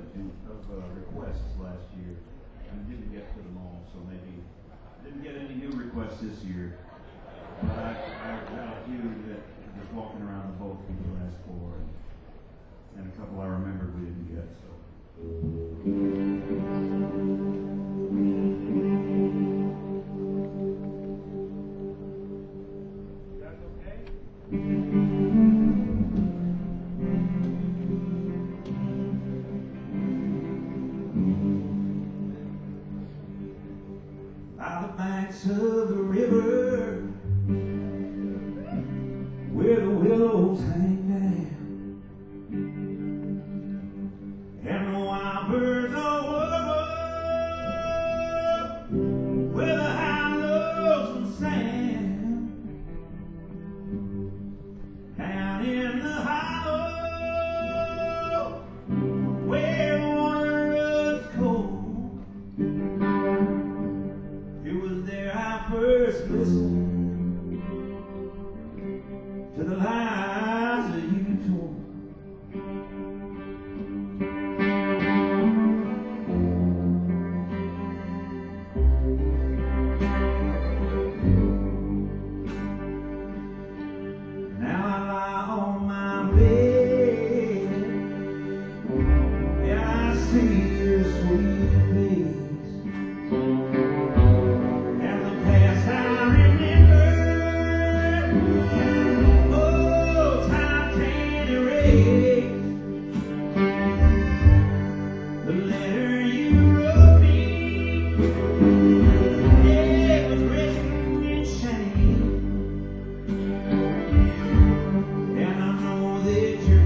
requests last year and didn't get to them all, so maybe didn't get any new requests this year. But I had a few that just walking around the boat people asked for, and a couple I remembered we didn't get. So. That's okay? By the banks of the river, where the willows hang down, and the wild birds are over, where the hollows and sand, down in the hollow, where the water runs cold. It was there I first listened to the lies that you told. Now I lie on my bed, and I see your sweet face, and the past I remember. Oh, time can't erase the letter you wrote me. It was written in shame, and I know that your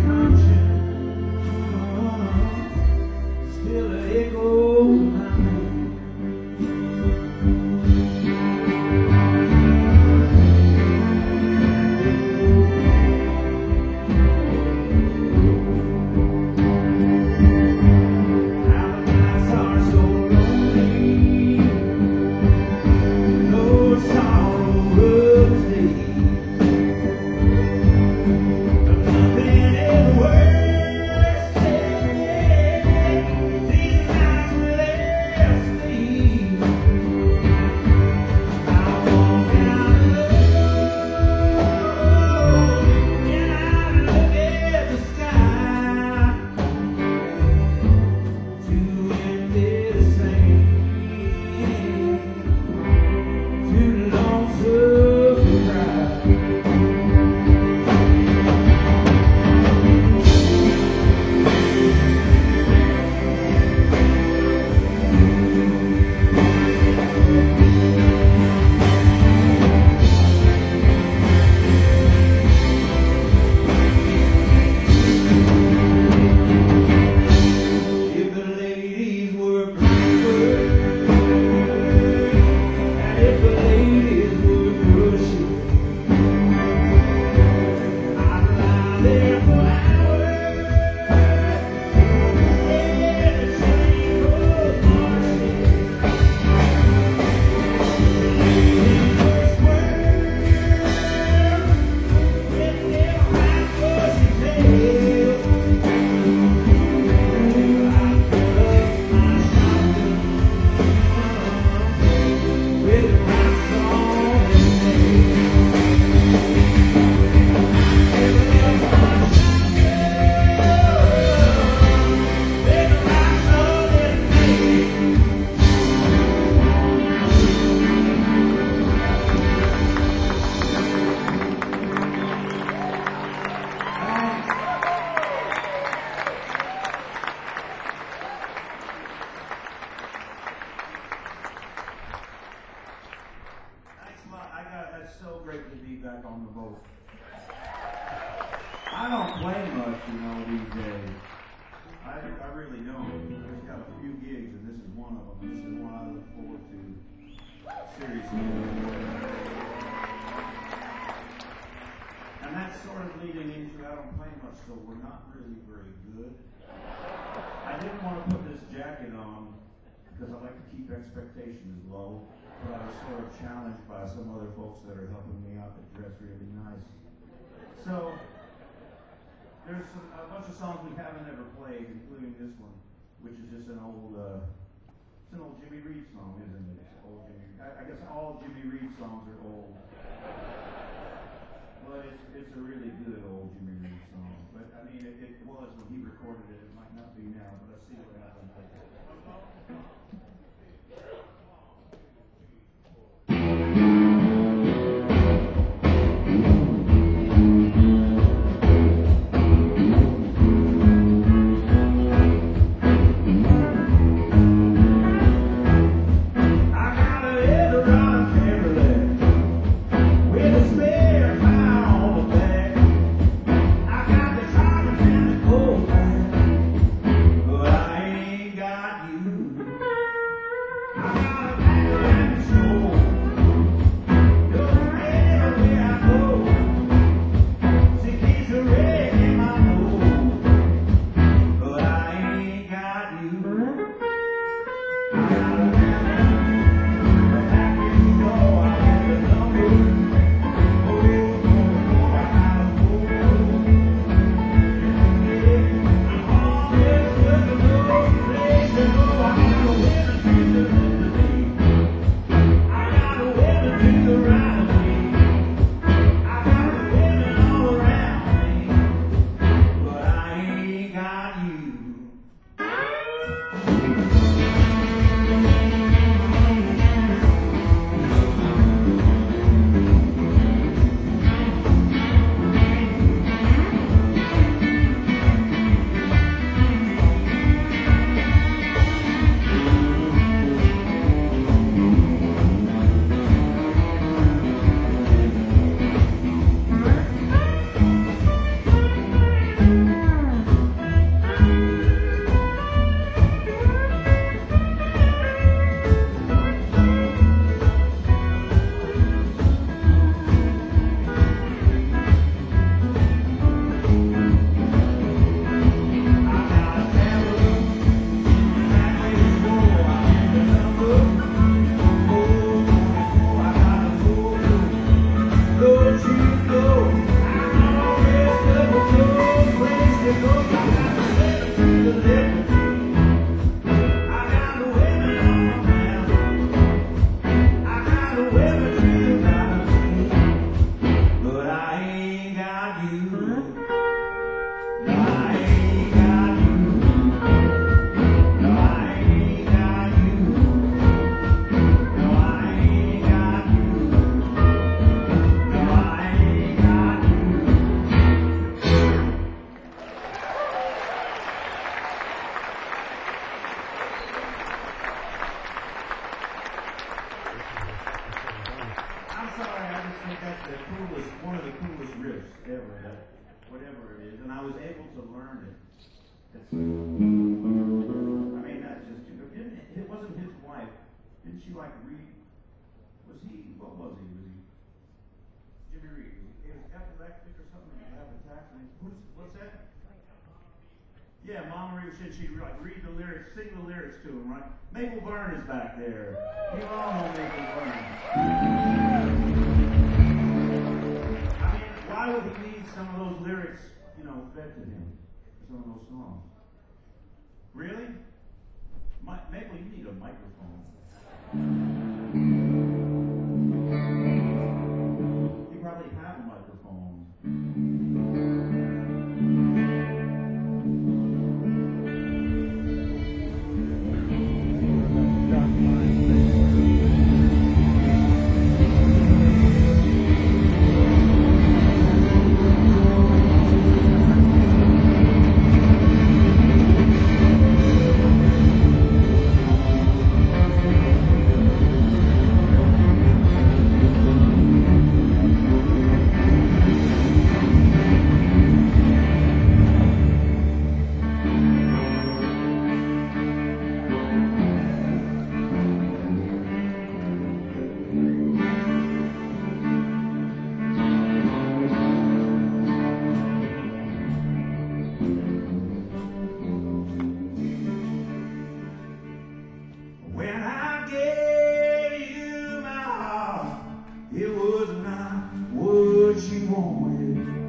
conscience still echoes my name. Now the nights are so lonely, no sorrow of day, but nothing is worse than these nights without sleep. I walk down the road and I look at the sky. Too empty to sing, too lonesome to cry. If the ladies were braver, and if the ladies were crushing, I'd lie there for hours in the train goes marching. Ladies were swerving with their high bushy tails. I put up my shotgun with rocks on its Thanks a lot. That's so great to be back on the boat. I don't play much, these days. I really don't. I've got a few gigs, and this is one of them. This is one I look forward to seriously. And that's sort of leading into I don't play much, so we're not really very good. I didn't want to put this jacket on because I like to keep expectations low, but I was sort of challenged by some other folks that are helping me out that dress really nice. So there's a bunch of songs we haven't ever played, including this one. which is just it's an old Jimmy Reed song, isn't it? It's old Jimmy. I guess all Jimmy Reed songs are old. But it's a really good old Jimmy Reed song. But I mean, it was when he recorded it. It might not be now, but let's see what happens. One of the coolest riffs ever, whatever it is, and I was able to learn it. I mean, that's just, it wasn't his wife. Didn't she like Reed? What was he? Jimmy Reed. He was epileptic or something, he had attack. What's that? Yeah, Mama Reed said she'd like read the lyrics, sing the lyrics to him, right? Maple Byrne is back there. You all know Maple Byrne. Why would he need some of those lyrics, fed to him? Some of those songs. Really? Maple, you need a microphone. You probably have a microphone.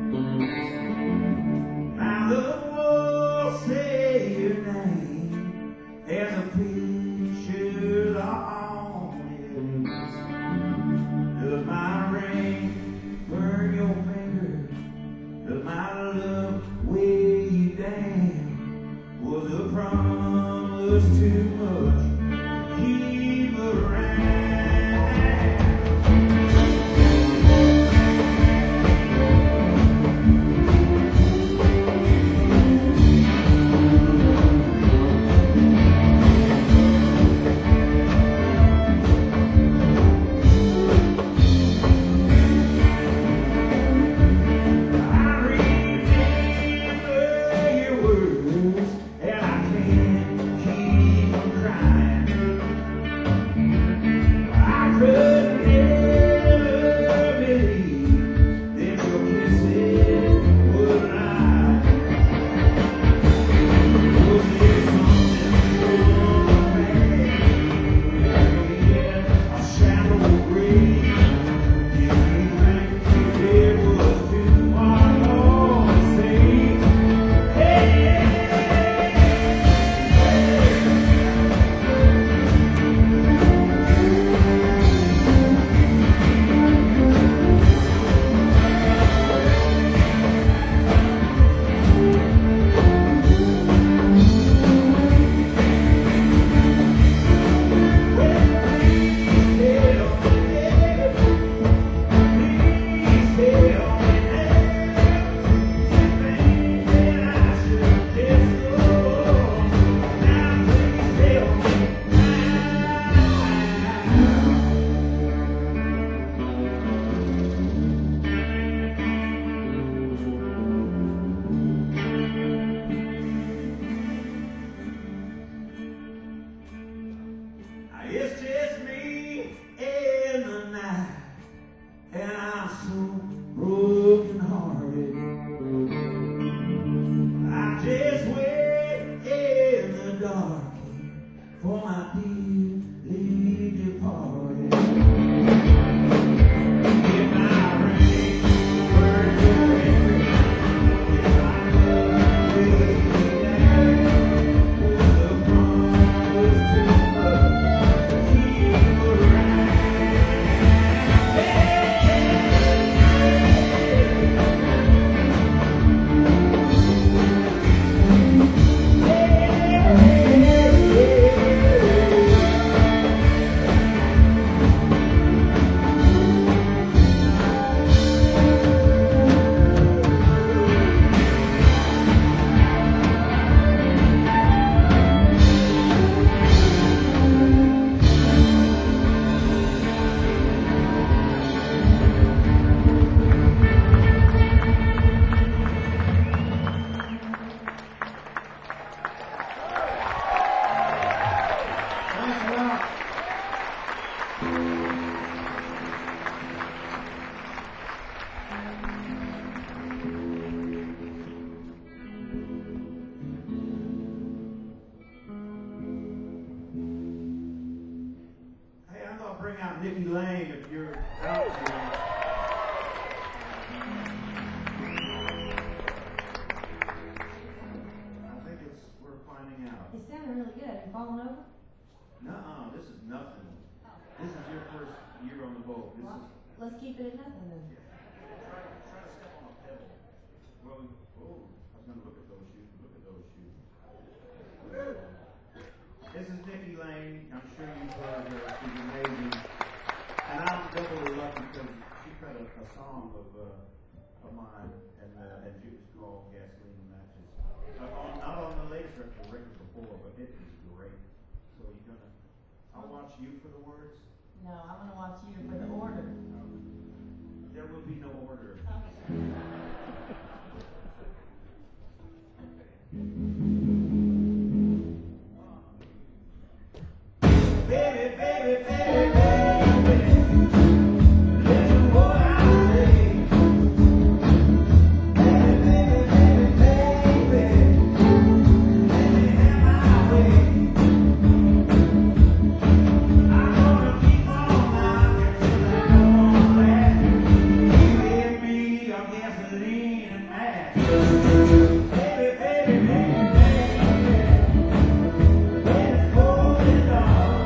Now the walls say your name. mine, and Juice to all gasoline matches. Not on the latest record before, but it is great. So you're gonna, I'll watch you for the words. No, I'm gonna watch you for the order. There will be no order. Baby, baby, baby, baby. Listen what I say. Baby, baby, baby, baby. Let me have my way. I'm gonna keep on knocking till I come on back. You give me your gasoline and match. Baby, baby, baby, baby. It's cold and dark.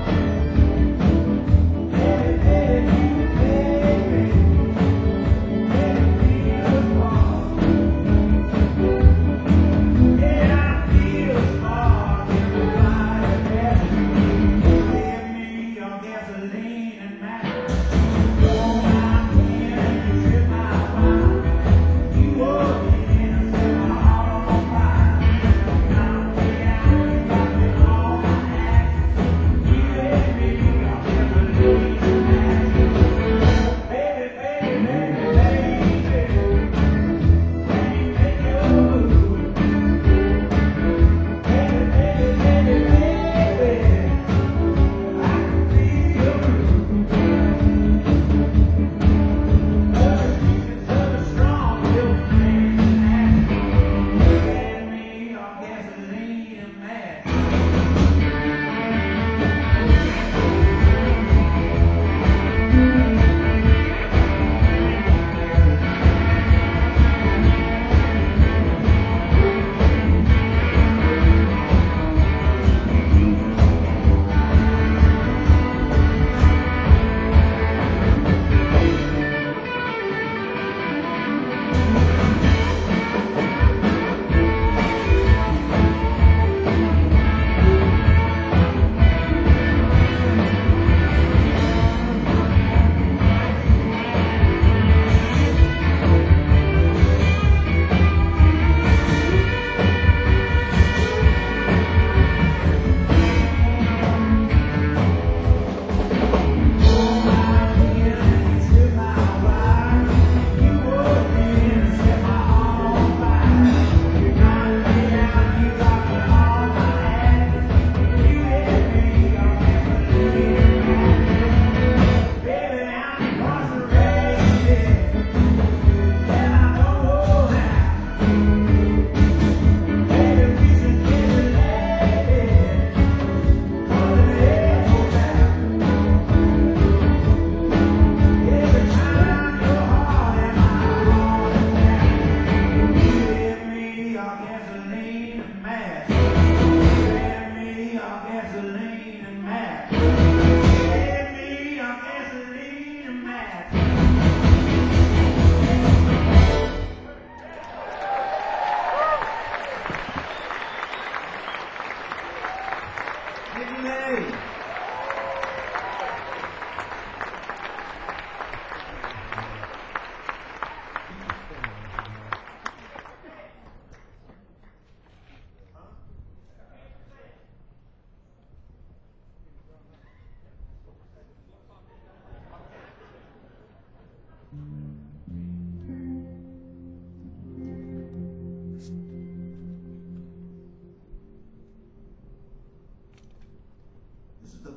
This is the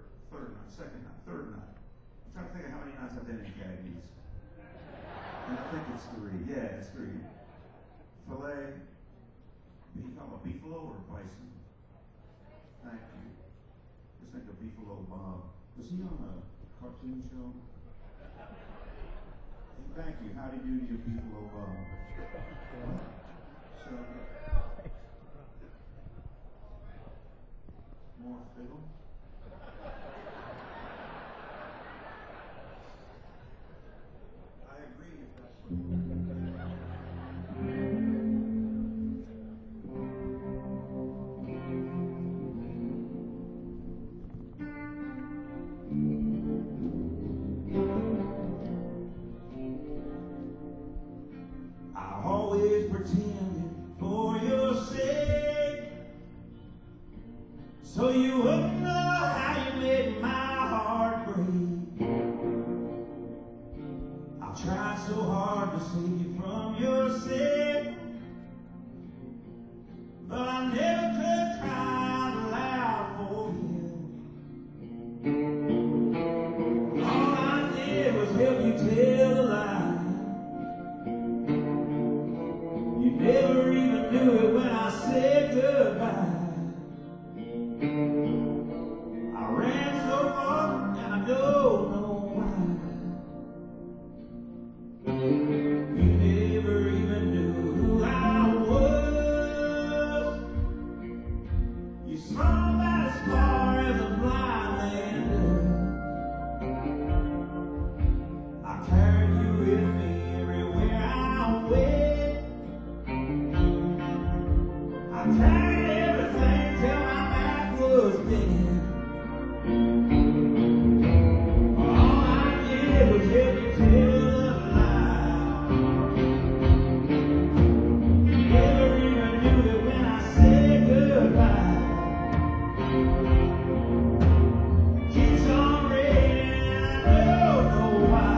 third night. I'm trying to think of how many nights I've been in Gaggy's. And I think it's 3. Yeah, it's 3. Filet, you call it beefalo or bison? Thank you. Just think of Beefalo Bob. Was he on a cartoon show? Thank you. How do you do your Beefalo Bob? So, more fiddle? I agree if that's what save you from your sin, but I never could cry out loud for you. All I did was help you tell a lie. You never even knew it when I said goodbye. I ran so far and I don't know why. You never even knew who I was. You saw about as far as a blind man does. I carried you with me everywhere I went. I carried everything till my back was dead. All I did was help you tell a lie. You never even knew it when I said goodbye. Keeps on raining, I don't know why.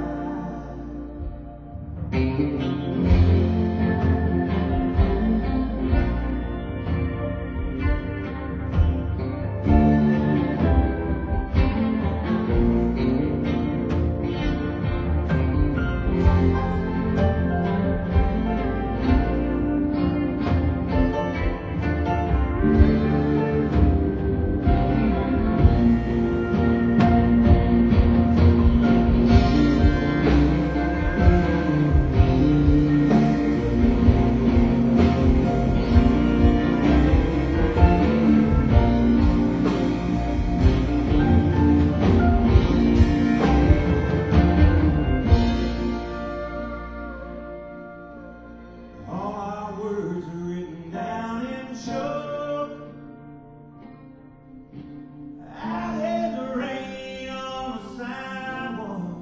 All our words are written down in chalk. Out in the rain on the sidewalk.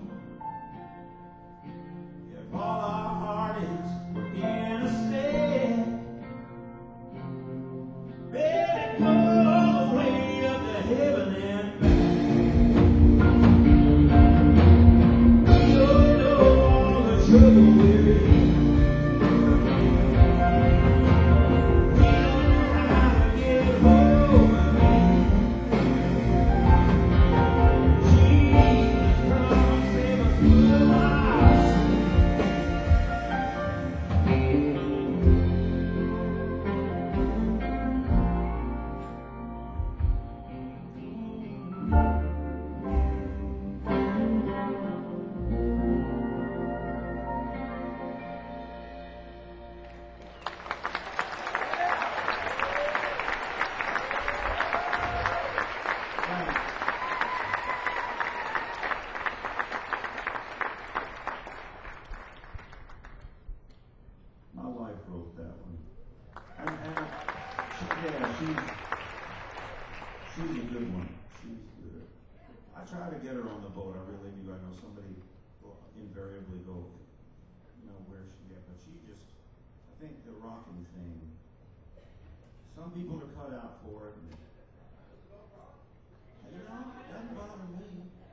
If all our heartaches were in a state, baby, go all the way up to heaven and back. You don't know all the trouble we're in. My wife wrote that one. And she's a good one. She's good. I try to get her on the boat. I really do. I know somebody will invariably go, where's she at? But she just, I think the rocking thing, some people are cut out for it. It doesn't bother me.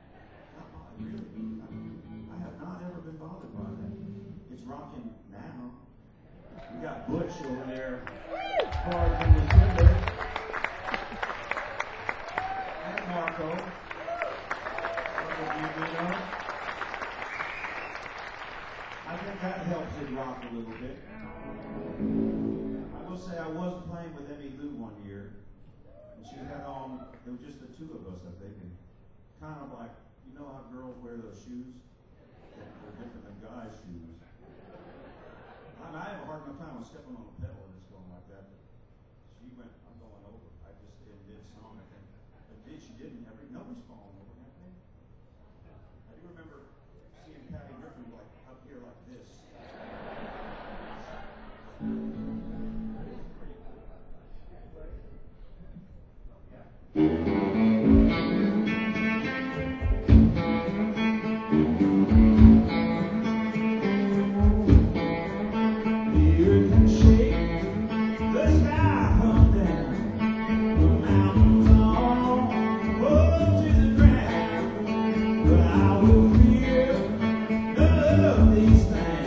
I have not ever been bothered by that. It's rocking now. We got Butch over there, hard from the timber. And Marco. I think that helps it rock a little bit. I will say I was playing with Emmy Lou one year, and she had on, it was just the two of us, I think, and kind of like, you know how girls wear those shoes? They're different than guys' shoes. I have a hard enough time with stepping on a pedal and it's going like that. But she went, I'm going over. I just did mid-song, I think. But she didn't. Nobody's falling over, have they? I do remember seeing Patty Griffin like up here like this. These things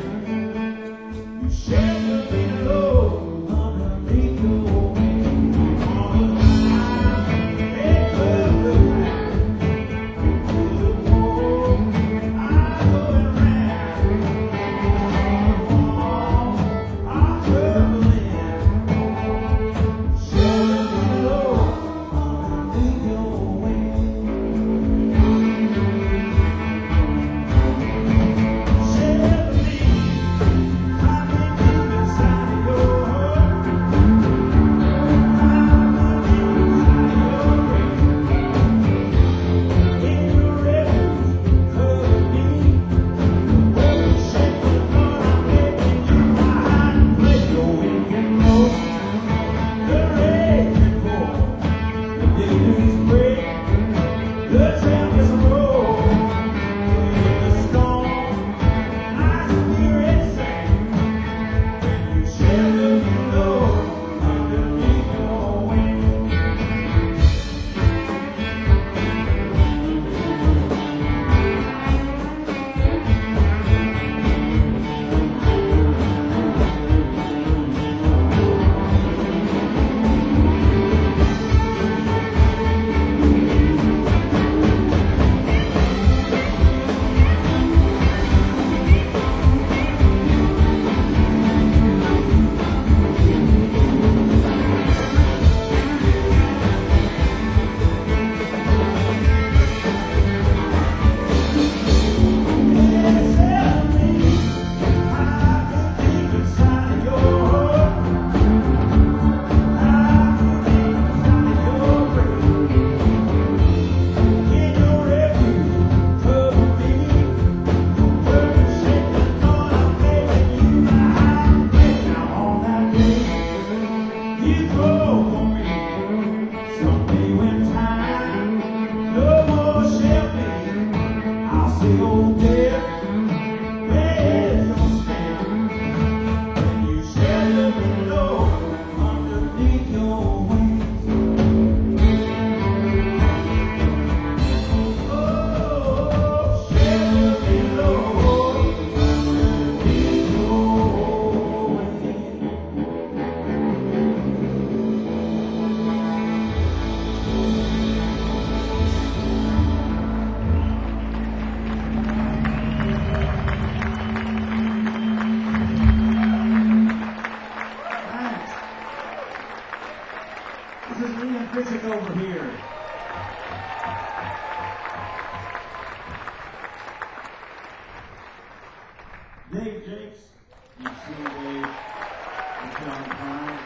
critics. You've seen Dave with John Prine.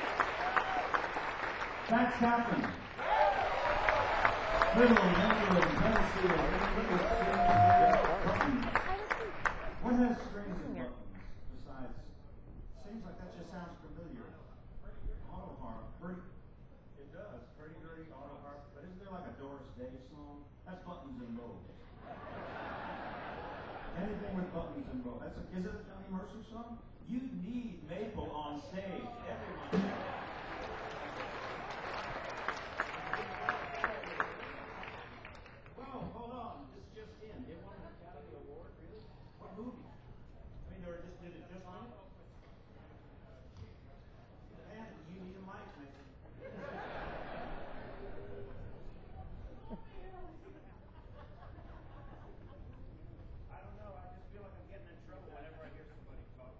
That's happened. Little England, Tennessee, buttons. What has strings and buttons besides? Seems like that just sounds familiar. Auto harp. It does. Pretty dirty auto harp. But isn't there like a Doris Day song? That's buttons and bows. Anything with buttons and bows. Is it a Johnny Mercer song? You need Maple on stage. Everyone. Whoa, hold on. This just in. It won an Academy Award, really? What movie? I mean, did it just win? Man, you need a mic, man. I don't know. I just feel like I'm getting in trouble whenever I hear somebody talk.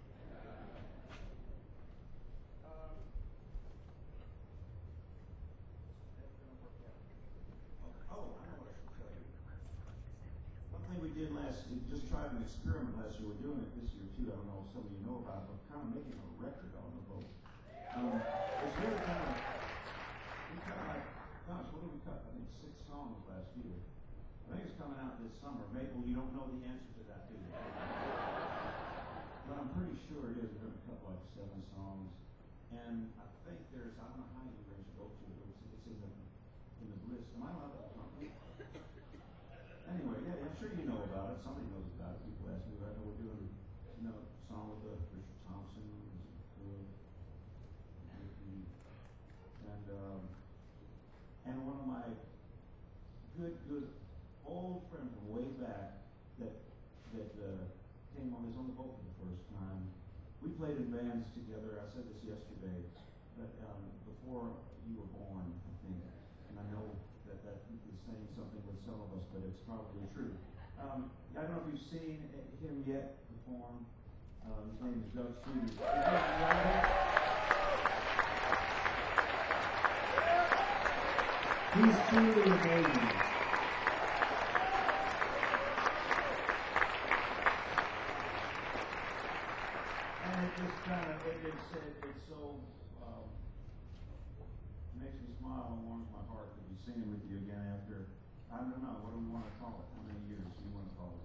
Oh, I know what I should tell you. One thing we did just tried an experiment last year. We're doing it this year too. I don't know if some of you know about it, but kind of making a record on the boat. It's really we kind of like, gosh, what did we cut? I think 6 songs last year. I think it's coming out this summer. Maple, you don't know the answer to that, do you? But I'm pretty sure it is. We're going to cut like 7 songs. And I think I don't know how you arrange to go to it. It's in the list. Am I allowed to? Anyway, yeah, I'm sure you know about it. Somebody knows about it. People ask me about it. We're doing, a song with Richard Thompson, and one of my good old friends from way back that came on the boat for the first time. We played in bands together. I said this yesterday, but before you were born, I think, and I know that is saying something with some of us, but it's probably true. I don't know if you've seen him yet perform. His name is Doug Stevens. He's truly amazing. And it just kind of, it's so, makes me smile and warms my heart to be singing with you again after, I don't know, what do we want to call it? How many years do you want to call it?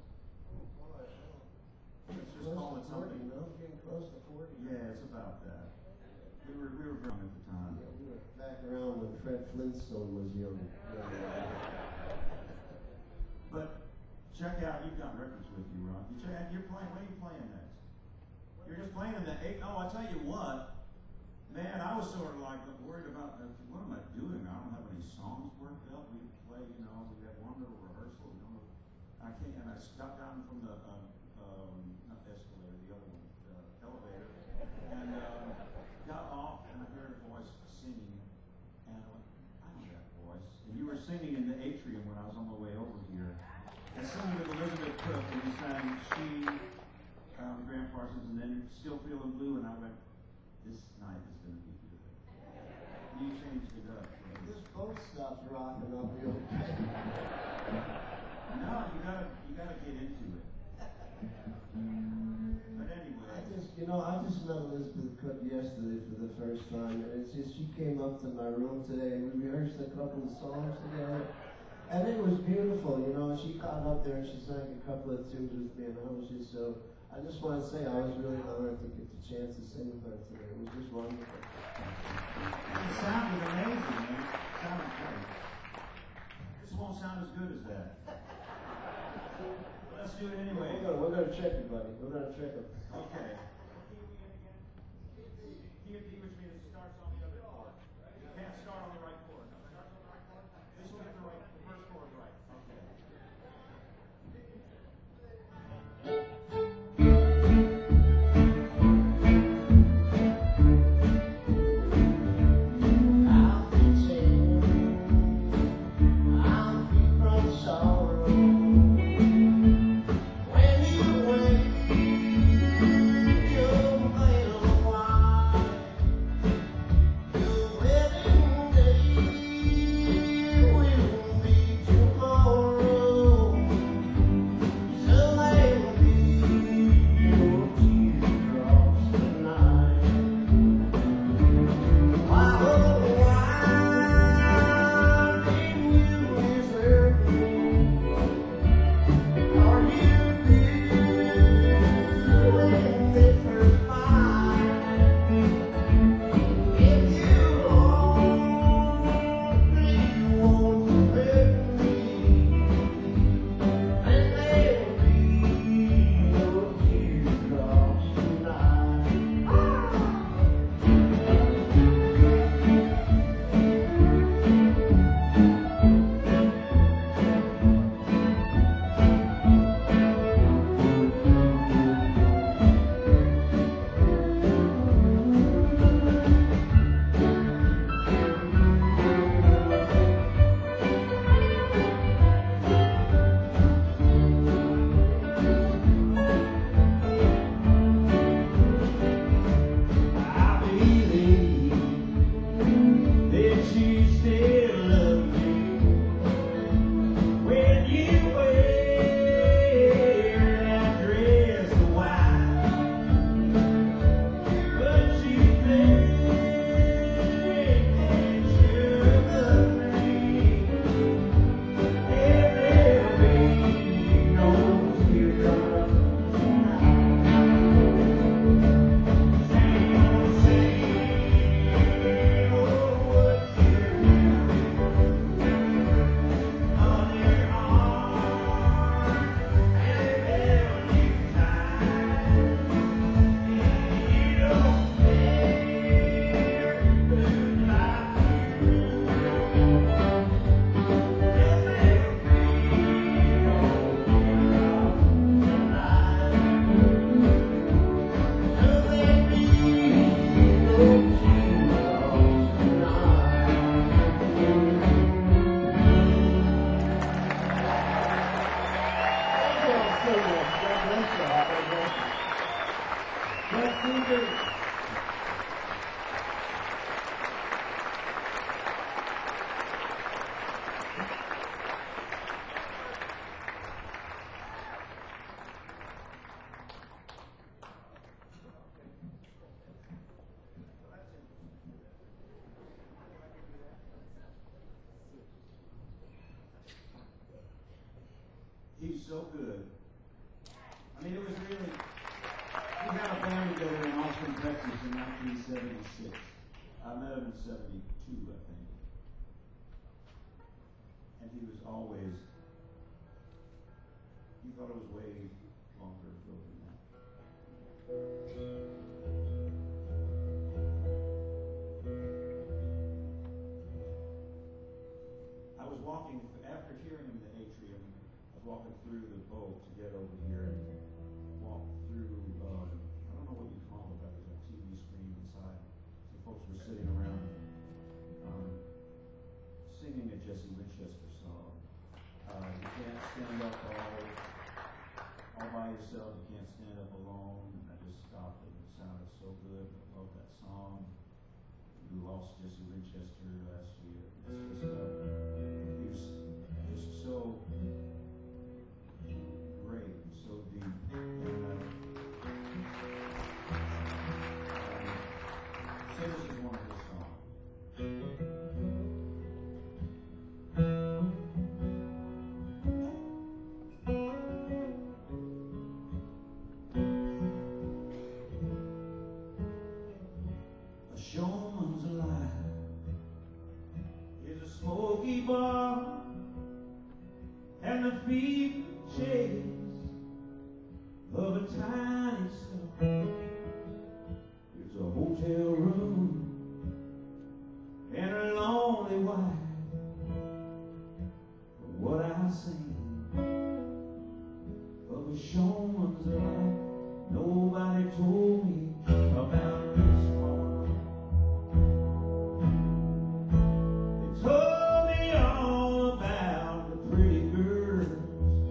Let's just call it something. Getting close to 40. Yeah, it's about that. We were young at the time. Yeah, we were back around when Fred Flintstone was young. But check out, you've got records with you, Ron. You're playing. When are you playing next? You're just playing in the 8. Oh, I tell you what, man, I was sort of like worried about what am I doing? I don't have any songs worked up. We play, we had one little rehearsal. I can't, and I got down from the not the escalator, the other one, the elevator, and got off, and I heard a voice singing, and I went, I know that voice. And you were singing in the atrium when I was on my way over here, and singing with Elizabeth Cook, and you sang She, Graham Parsons, and then Still Feeling Blue, and I went, this night is going to be good. You changed it up. This boat stops rocking, I'll be okay. No, you gotta get into it. But anyway. I just met Elizabeth Cook yesterday for the first time, and it's just, she came up to my room today, and we rehearsed a couple of songs together, and it was beautiful, she got up there and she sang a couple of tunes with me, and I just want to say I was really honored to get the chance to sing with her today. It was just wonderful. It sounded amazing, man. It sounded great. This won't sound as good as that. Let's do it anyway. We're gonna check it, buddy. We're gonna check it. Okay. Key of D, which means it starts on the other chord. You can't start on the right chord. No, it starts on the right chord. This will get the first chord right. Okay. Day Let's see it. He's so good. I mean, it was really, we had a band together in Austin, Texas in 1976. I met him in 72, I think. And he was always, he thought it was way longer ago than that. I was walking, after hearing him in the atrium, I was walking through the boat to get over here and walk through, I don't know what you call it, but there's a TV screen inside. Some folks were sitting around singing a Jesse Winchester song. You can't stand up all by yourself, you can't stand up alone. And I just stopped and it sounded so good. I love that song. We lost Jesse Winchester last year. It's just, he was so great, so deep. And, so this is one of his songs. A showman's life is a smoky bar and the feet shades of a tiny star. It's a hotel room and a lonely wife. From what I've seen of a showman's life, nobody told me about this part. They told me all about the pretty girls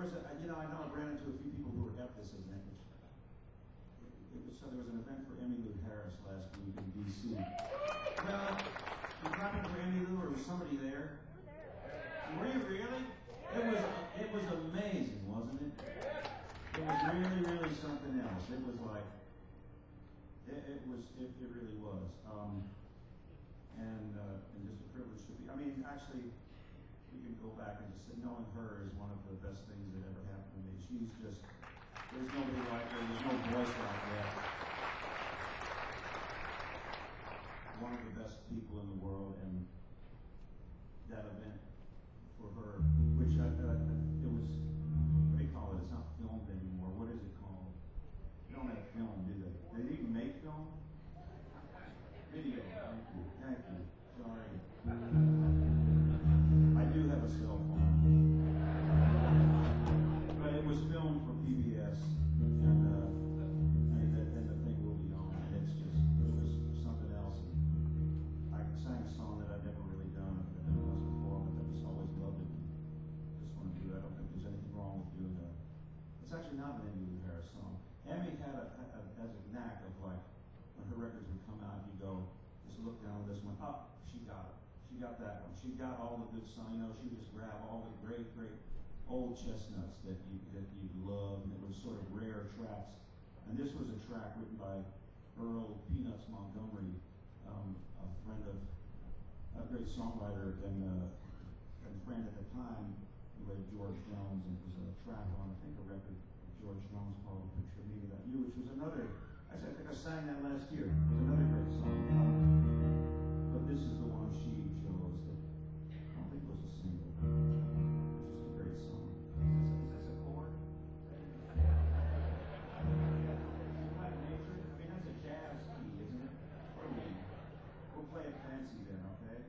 was, I know I ran into a few people who were at this event. So there was an event for Emmylou Harris last week in D.C. Well, you clapping for Emmylou, or was somebody there? Were you really? It was amazing, wasn't it? It was really, really something else. It was like, it really was. And just a privilege to be, actually, you can go back and just say, knowing her is one of the best things that ever happened to me. She's just, there's nobody like her, there's no voice like that. One of the best people in the world, and that event for her, which it was, what do you call it? It's not filmed anymore. What is it called? They don't have film, do they? They even make film? Video. Thank you. Sorry. I do have a cell phone. But it was filmed for PBS, and the thing will be on, and it was something else. And I sang a song that I'd never really done once before, but I just always loved it. Just want to do that. I don't think there's anything wrong with doing that. It's actually not an Emmylou Harris song. Emmy has a knack of, like, when her records would come out, you go, just look down this one. Oh, she got it. She got that one. She got all the good songs. She would just grab all the great old chestnuts that you love, and it was sort of rare tracks. And this was a track written by Earl Peanuts Montgomery, a friend of a great songwriter and friend at the time who read George Jones, and it was a track on, I think, a record George Jones called A Picture of Me Without You, which was another. Actually, I think I sang that last year. It was another great song. But this is the one she chose. I don't think it was a single. It's just a great song. Is this a chord? Like nature? That's a jazz key, isn't it? We'll play it fancy then, okay?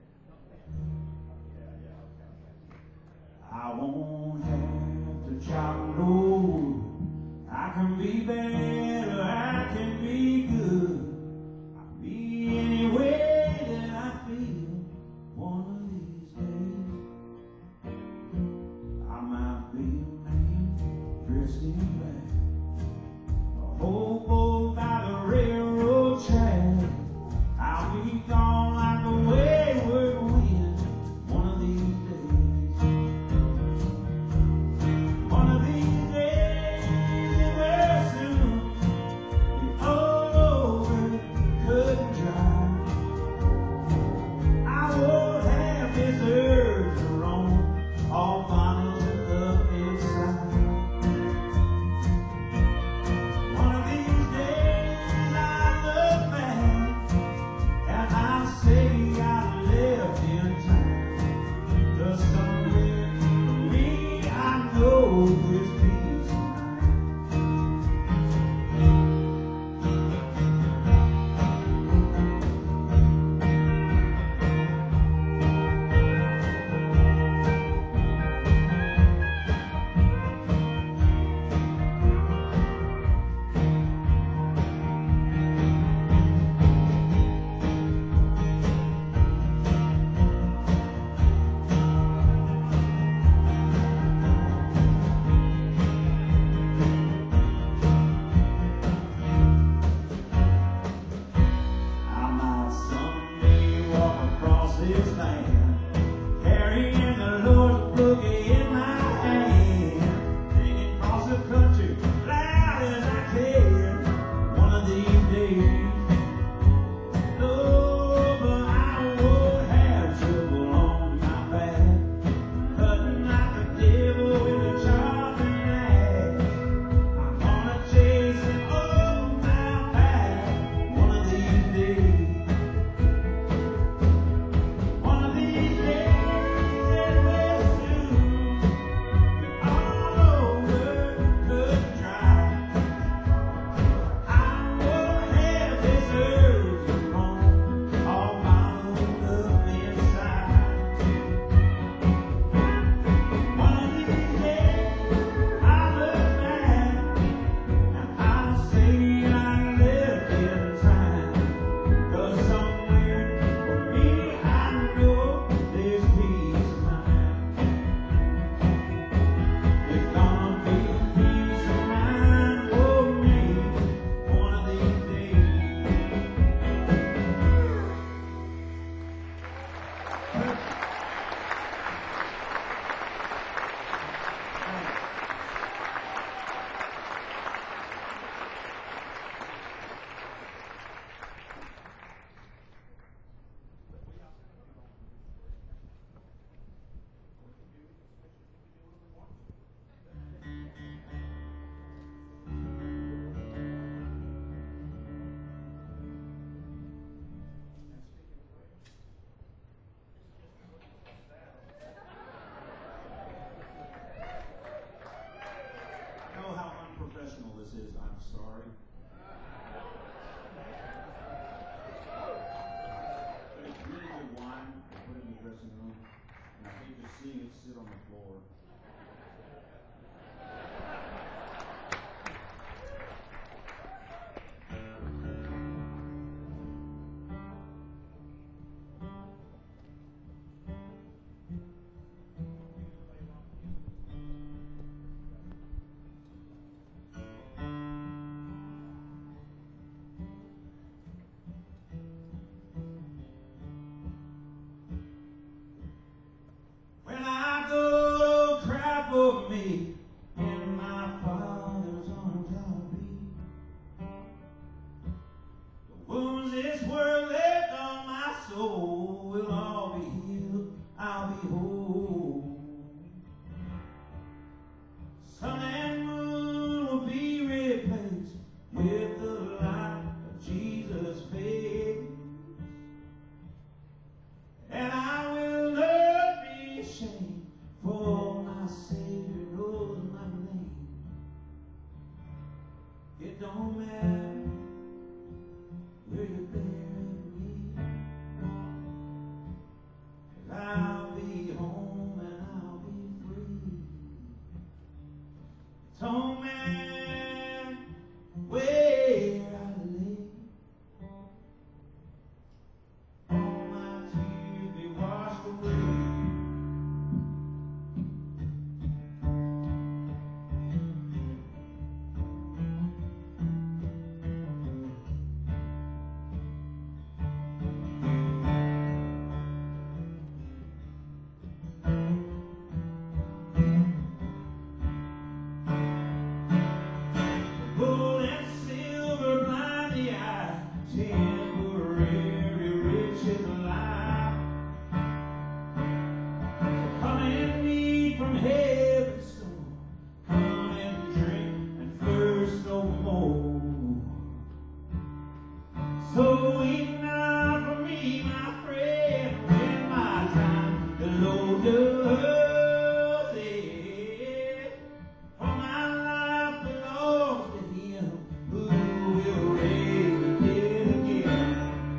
Yeah, okay. I won't have to chop no. I can be better, I can be good. I can be any way that I feel. One of these days, I might be a man dressed in black, a hobo by the railroad track. I'll be gone like a wayward wind. One of these days, one of these days, it will soon be all over, cut and dry. I won't have this urge to roam, all bottled up inside. One of these days I look back and I say I left in time. 'Cause somewhere for me I know there's peace of mind. seeing it sit on the floor. When I go, cry for me, in my Father's arms I'll be. The wounds this world left on my soul will all be healed, I'll be whole. Sun and moon will be replaced with the light of Jesus' face. And I will not be ashamed, for my Savior knows my name. It don't matter where you bury me, 'cause I'll be home and I'll be free. It don't matter where I lay, all my tears be washed away. Gold and silver blind the eye, temporary riches lie. So come and eat from heaven's store, come and drink and thirst no more. So eat now for me, my friend, when my time the Lord does it. For my life belongs to Him who will raise the dead again.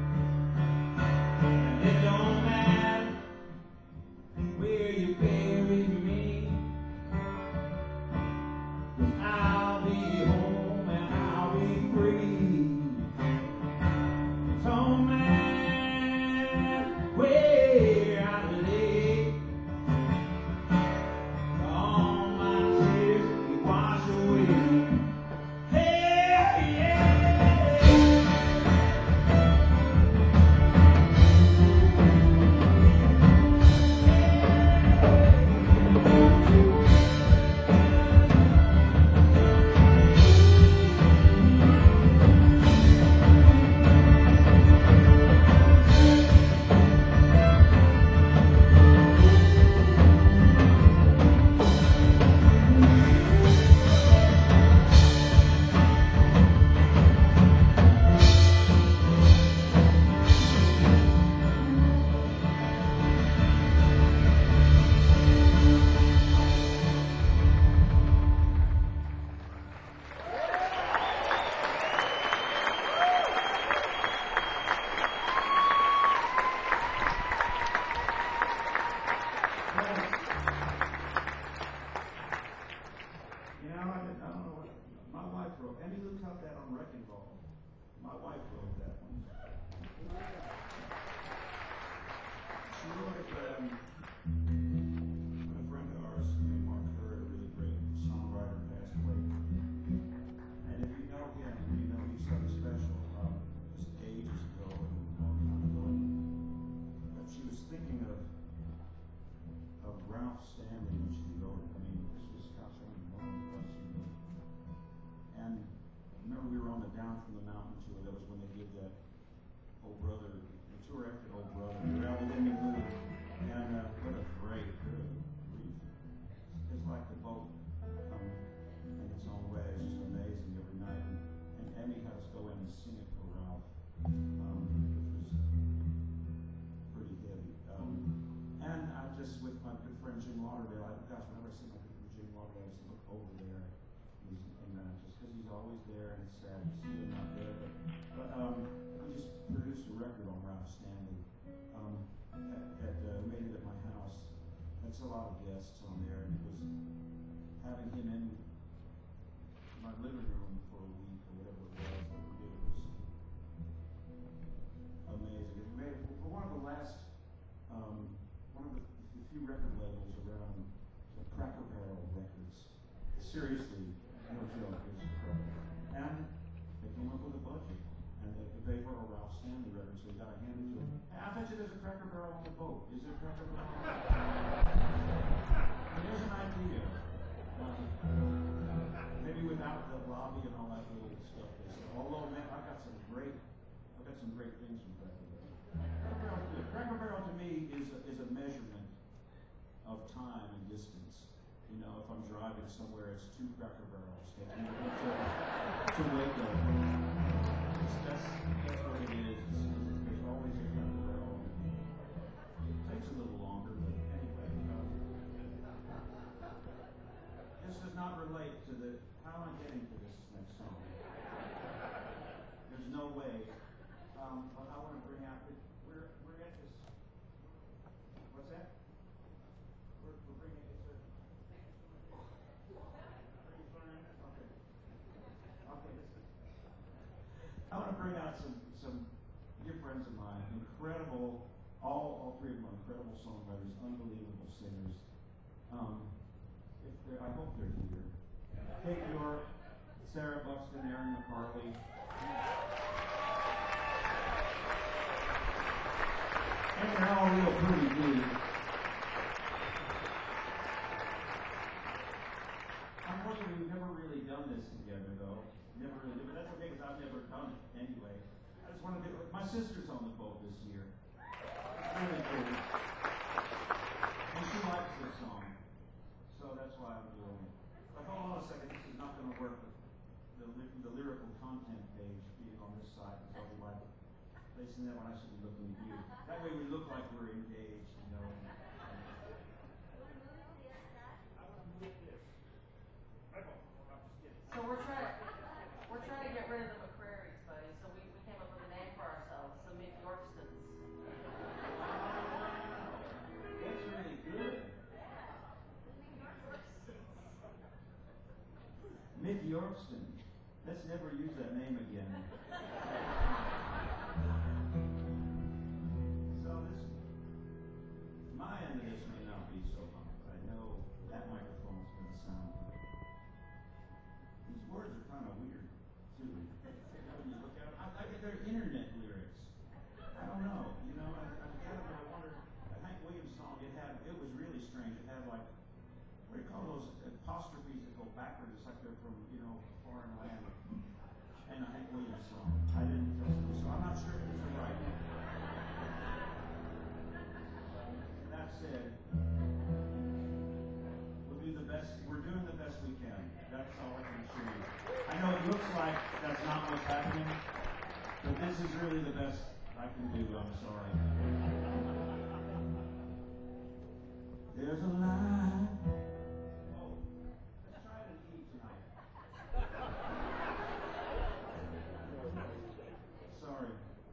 And it don't matter where you bury me, 'cause I'll be home and I'll be free. It don't matter where I lay, all my tears be washed away. Hey, yeah. I don't know what my wife wrote. Emmy Lou cut that on Wrecking Ball. My wife wrote that one. She wrote it. A friend of ours named Mark Hurd, a really great songwriter, passed away. And if you know him, you know he's something special. Just ages ago, and a long time ago. But she was thinking of Ralph Stanley when she wrote it. I mean, this was gosh, I don't even know when it was she wrote it. And remember, we were on the Down from the Mountain tour. That was when they did that Old Brother, the tour after Old Brother. We were out with Emmy Lou, and what a great, good grief. It's like the boat in its own way. It's just amazing every night. And Emmy had us go in and sing it for Ralph, which was pretty heavy. And I just, with my good friend Jim Lauderdale, gosh, whenever I see my good friend Jim Lauderdale, I just look over there. Just because he's always there, and it's sad to see him not there. But we just produced a record on Ralph Stanley. Made it at my house. It's a lot of guests on there, and it was having him in my living room for a week or whatever it was that we did was amazing. It made for one of the last, one of the few record labels around the Cracker Barrel records. Seriously, no joke. And they came up with a budget, and they could pay for a Ralph Stanley record, so they got to hand it to him. Hey, I bet you there's a Cracker Barrel on the boat. Is there a Cracker Barrel on the boat? There's an idea. Maybe without the lobby and all that little stuff. Although, man, I've got some great things from Cracker Barrel. Cracker Barrel's good. Cracker Barrel to me is a measurement of time and distance. You know, if I'm driving somewhere, it's 2 Cracker Barrels taking me to Waco. That's what it is. There's always a Cracker Barrel. It takes a little longer, but anyway. This does not relate to the. How am I getting to this next song? There's no way. But I want to bring out. We're at this. What's that? We're bringing it to. Okay. I want to bring out some dear friends of mine, incredible, all 3 of them are incredible songwriters, unbelievable singers. I hope they're here. Kate York, Sarah Buxton, Aaron McCarley. And they're all real pretty dudes. Unfortunately, we've never really done this together, though. Never really did, but that's okay because I've never done it anyway. I just want to do it. My sister's on the boat this year. It's really cool. And she likes this song. So that's why I'm doing it. But hold on a second, this is not going to work with the lyrical content page being on this side. Because I'll be like placing that when I should be looking at you. That way we look like we're engaged, you know. So we're trying to get rid of the McCrarys, buddy. So we came up with a name for ourselves, the Mick Yorkstons. That's really good. Mick Yorkston. Let's never use that name again. So my end of this may not be so hot, but I know that microphone's going to sound good. These words are kind of weird, too. When you look at them, I think they're internet lyrics. I don't know. You know, I wonder. Hank Williams song, it was really strange. It had like, what do you call those apostrophes that go backwards? It's like they're from, you know, a foreign land. And a Hank Williams song. I didn't trust them, so I'm not sure if these are right. That said, we're doing the best we can. That's all I can assure you. I know it looks like that's not what's happening, but this is really the best I can do. I'm sorry. There's a line. Oh, let's try it in E tonight. Sorry.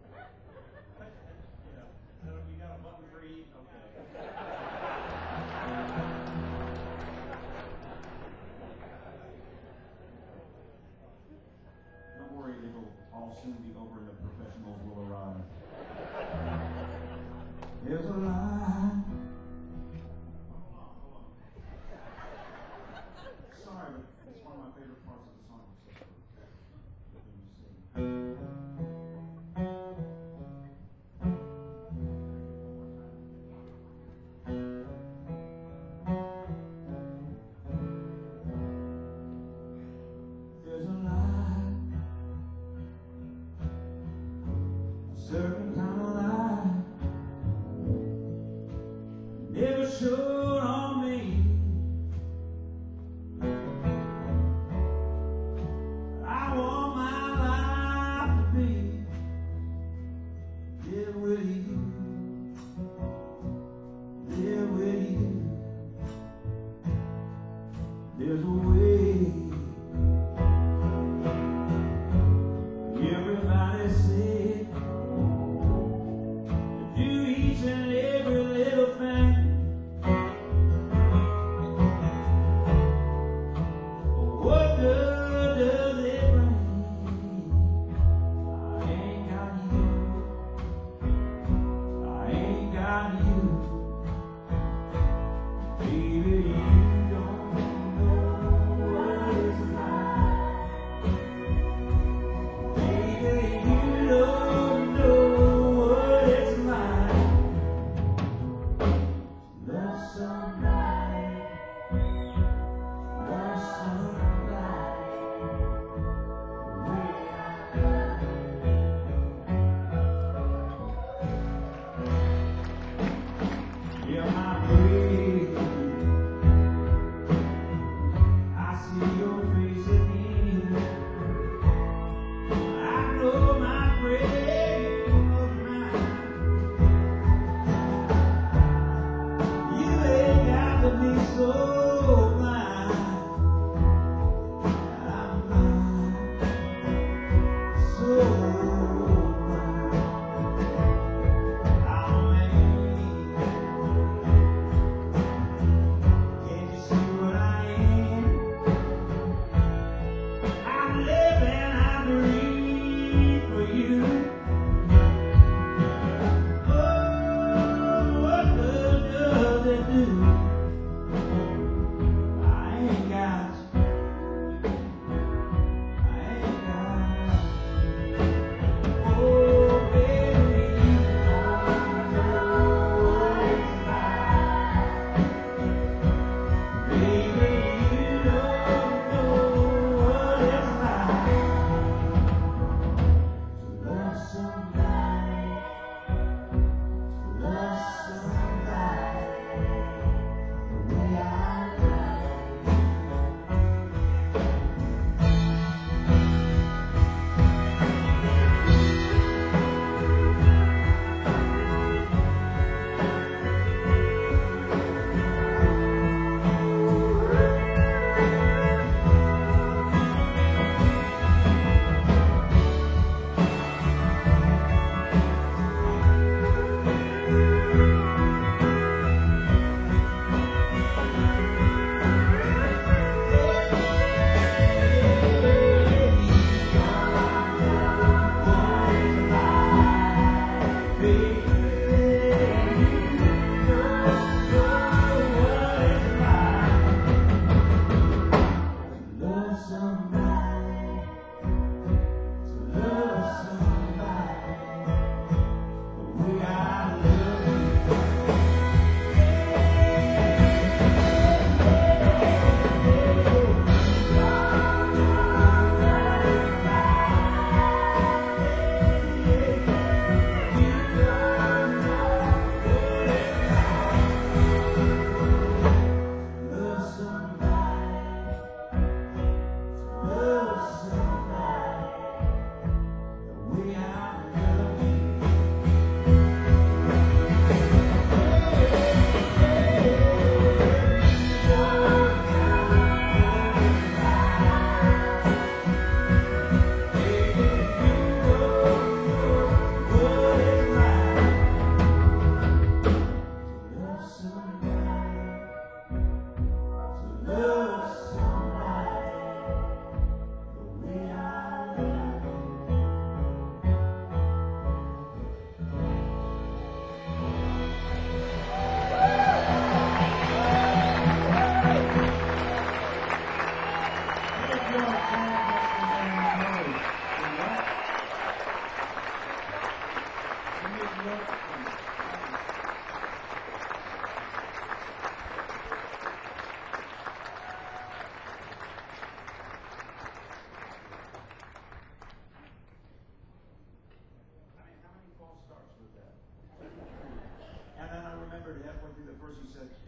Yeah. You got a button for E? Okay. Don't worry, it'll all soon be over and the professionals will arrive. There's a line. Hold on. Sorry, but it's one of my favorite parts of the song, except for when you sing. There's a line, a certain kind of line, never showed on me. I want my life to be live with you, live with you. There's a way. Everybody said to do each and every little thing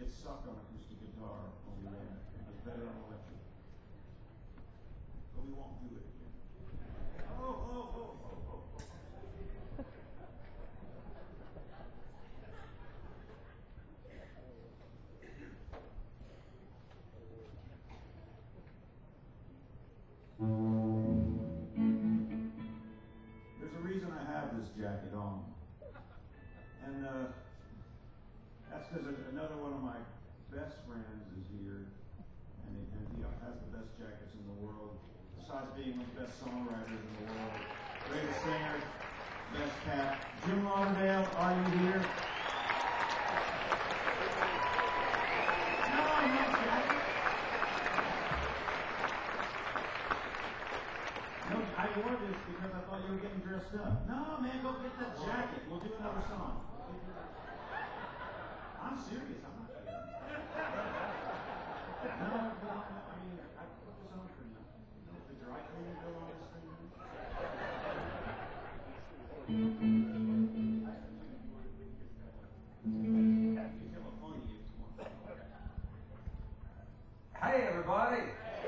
It sucked on acoustic guitar when we ran it. It was better on electric. But we won't do it again. Oh. There's a reason I have this jacket on. And that's because another one of my best friends is here. And he has the best jackets in the world. Besides being one of the best songwriters in the world. Greatest singer, best cat. Jim Lauderdale, are you here? No, jacket. No, I wore this because I thought you were getting dressed up. No, man, go get that jacket. We'll do another song. I'm serious. I'm not kidding. No, I mean, I put this on for nothing. You know what the dry cleaning bill on this thing is? You can tell a funny if you want to. Hey, everybody!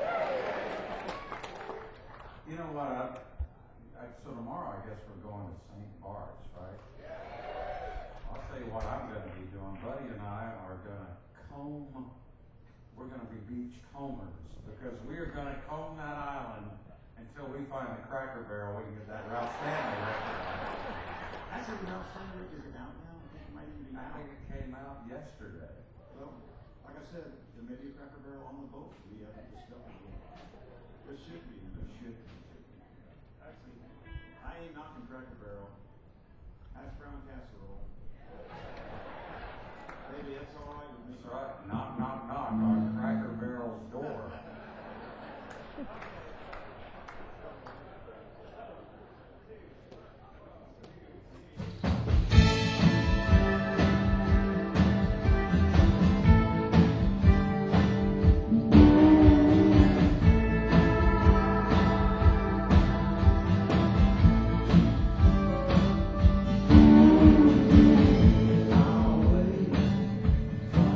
You know what? So tomorrow, I guess we're going to St. Bart's, right? I'll tell you what I'm going to be doing. Buddy and I are going to comb. We're going to be beach combers because we are going to comb that island until we find the Cracker Barrel. We can get that Ralph Stanley record. Actually, Ralph Stanley, is it out now? I think it might even be I out. think it came out yesterday. Well, like I said, there may be a Cracker Barrel on the boat. We haven't discovered yet. There should be. There should be. Actually, I ain't knocking Cracker Barrel. Hash brown casserole. Maybe that's all right with me. That's right. Knock, knock, knock on Cracker Barrel's door. I'll wait for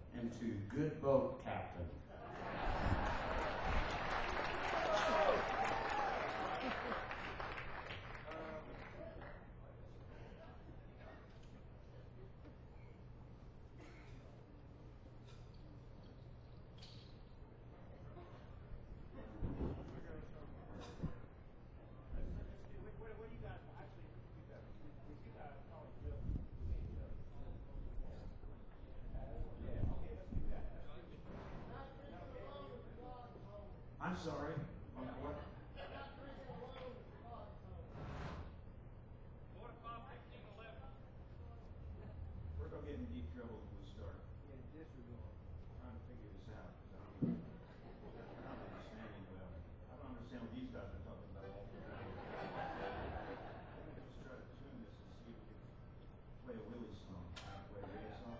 into good boat captain. I'm sorry. What? We're going to get in deep trouble when we start. Trying to figure this out. 'Cause I don't understand. I don't understand what these guys are talking about all the time. Let's try to tune this and see if we can play a Willie song. Play a Willie song.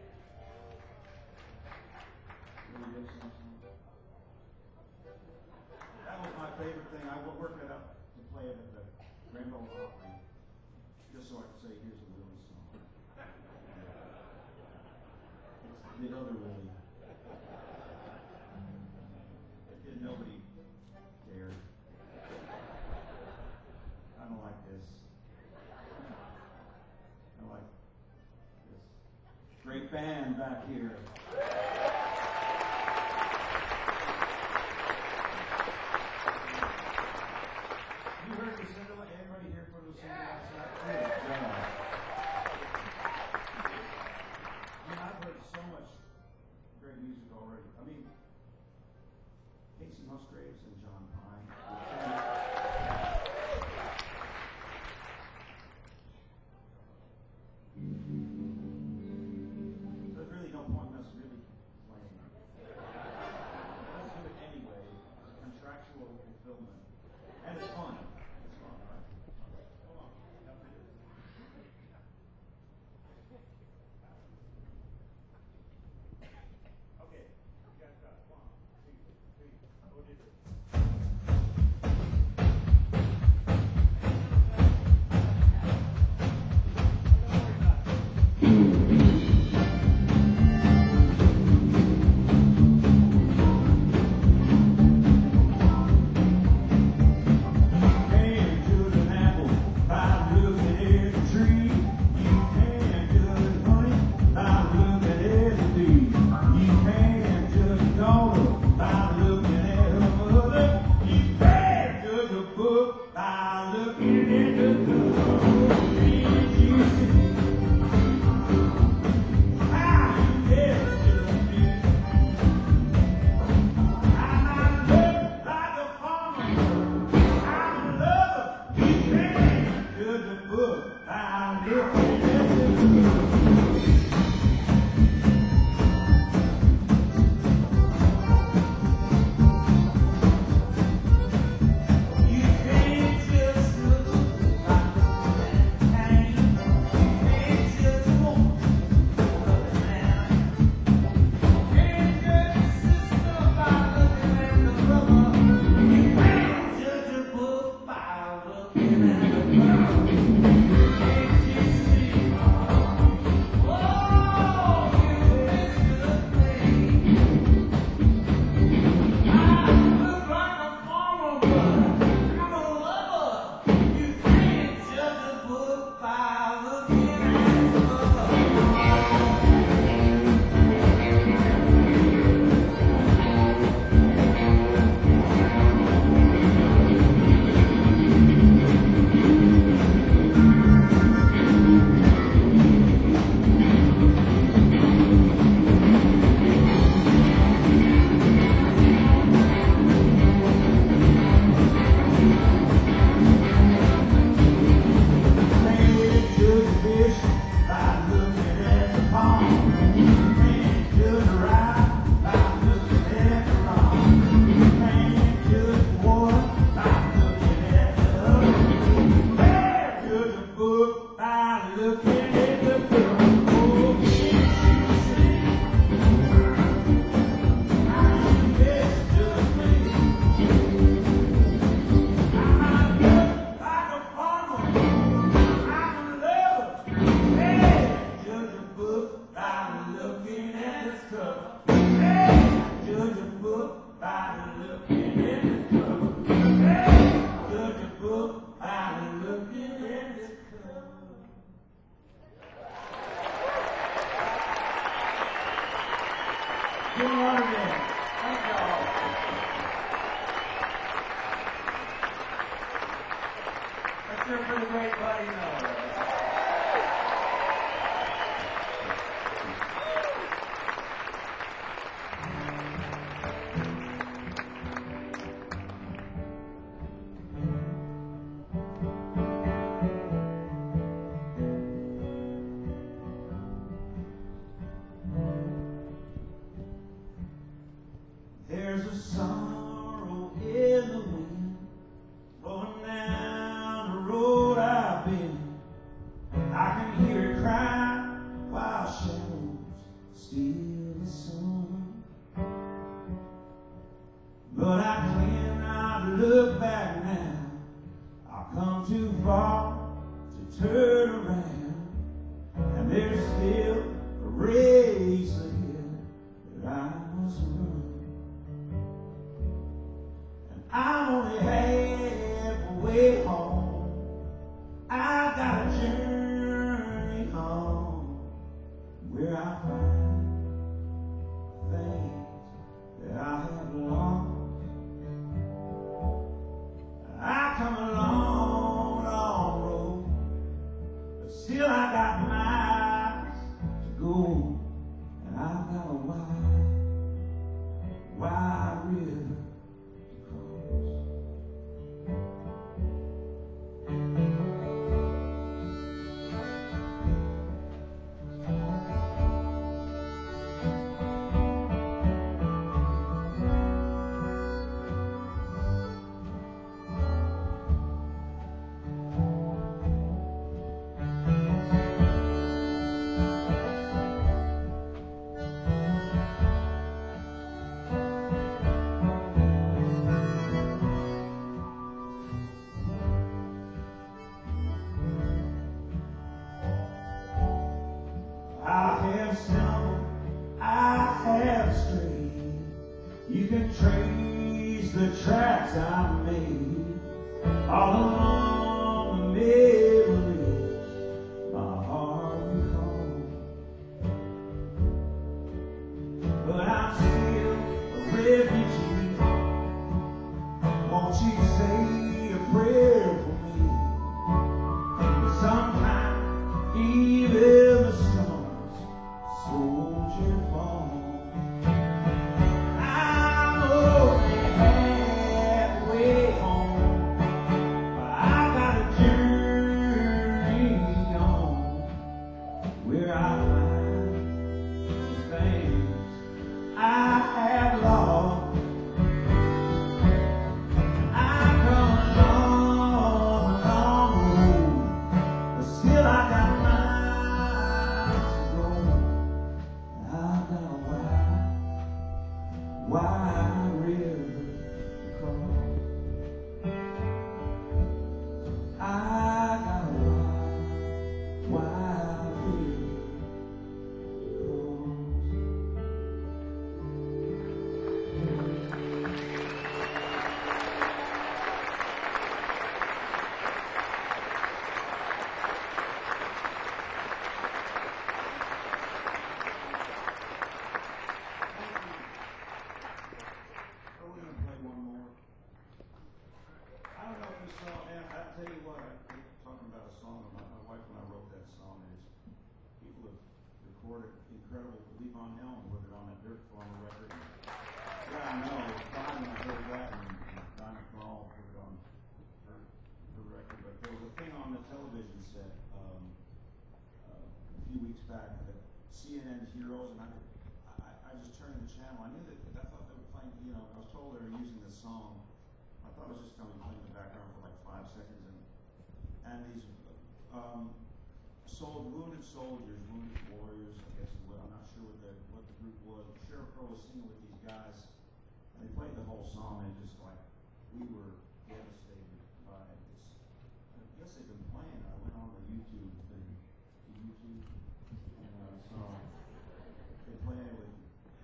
Willie Dixon song. That was my favorite thing. I will work it up to play it at the Grand Ole Opry, just so I can say, here's a Willie song. It's the other Willie. Nobody cared. I don't like this. I like this great band back here. You heard Lucinda? Anybody here for Lucinda last night? Good job. I've heard so much great music already. I mean, Casey Musgraves and John Pine. There's really no point in us really playing. Let's do it anyway. Contractual fulfillment. And it's fun. It's fun, right? Hold on. Help me. Okay. You guys got it. 1, 2, 3. Go did it. You can't just go by looking at her. cup. Hey, judge a book by the looking in its cup. Hey, judge a book by the looking in its cup. Good morning. Thank y'all. Let's hear it for the great Buddy Miller. There's a sorrow in the wind blowing down the road I've been. I can hear it cry while shadows steal the sun. But I cannot look back now. I've come too far to turn around, and there's still a race ahead that I must run. I'm only halfway home. I got a journey home where I find things that I have lost. I come a long, long road, but still I got miles to go, and I've got a wide, wide river. I have stumbled, I have strayed. You can trace the tracks I made all along the memories my heart recalls. But I'm still a refugee. Won't you say a prayer for me? But sometimes even the stars soldier fall. I'm only halfway home, but I got a journey on where I find things I have lost. I've come a long, long road, but still I got miles to go. I've got a wide, wide river to cross. I got a wide, wide river to cross. So we're gonna play one more. I don't know if you saw, and I tell you what, I keep talking about a song. My wife and I wrote that song, and people have recorded incredible. Levon Helm put it on that Dirt Farmer record. Yeah, I know. It was fine when I heard that, and Dinah Krall put it on her record. But there was a thing on the television set a few weeks back, CNN Heroes, and I just turned the channel. I knew that I thought they were playing. You know, I was told they were using this song. I thought it was just going to be playing in the background for like 5 seconds, and these wounded soldiers, wounded warriors, I guess is what, I'm not sure what the group was. Sheryl Crow was singing with these guys, and they played the whole song, and just like we were devastated by it. I guess they've been playing. I went on the YouTube thing, and saw they playing it with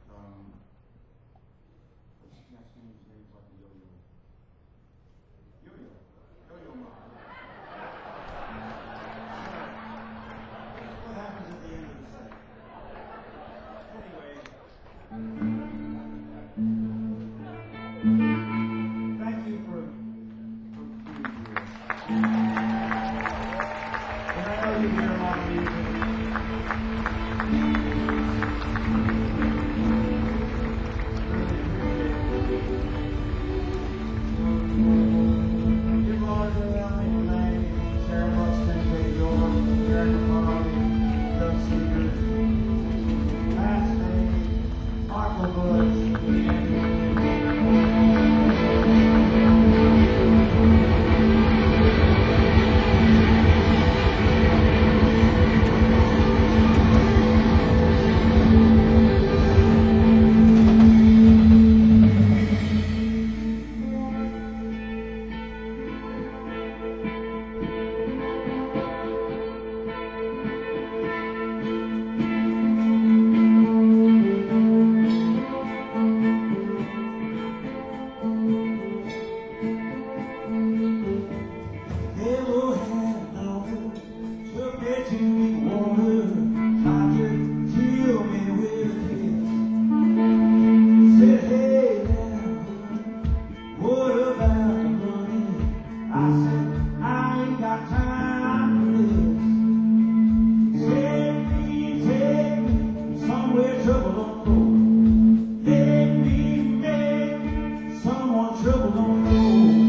trouble don't go. Make me make someone trouble don't go.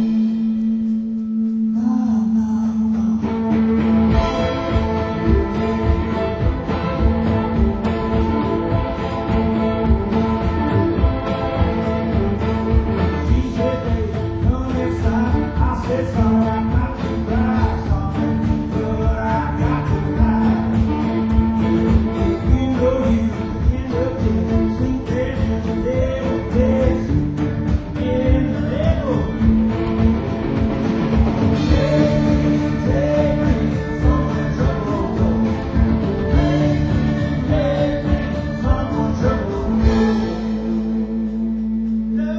No, no, no. She said, baby, come next time. I said, sorry, I'm not to cry, sorry, but I got to cry. You know you end up there, sleeping in the devil's bed, in the devil. Take me, someone trouble don't go. Make me, someone trouble don't go. No.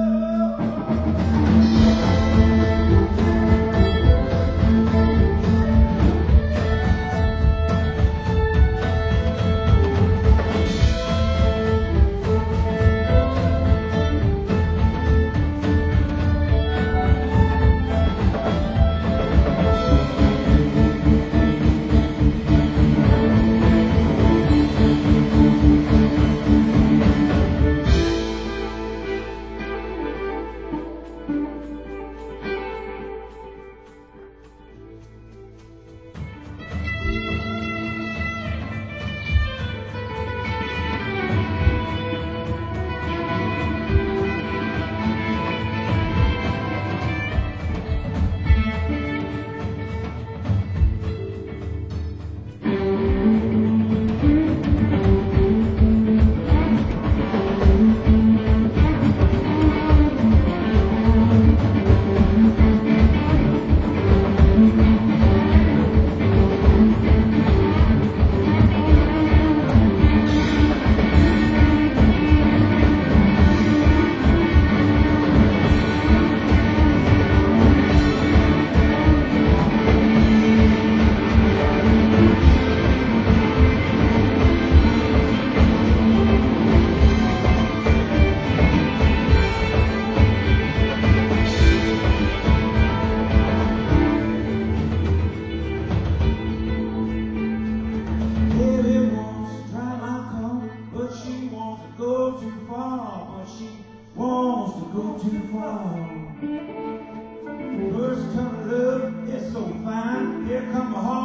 Baby wants to drive my car, but she wants to go too far, but she wants to go too far. First come love, it's so fine, here come the heart.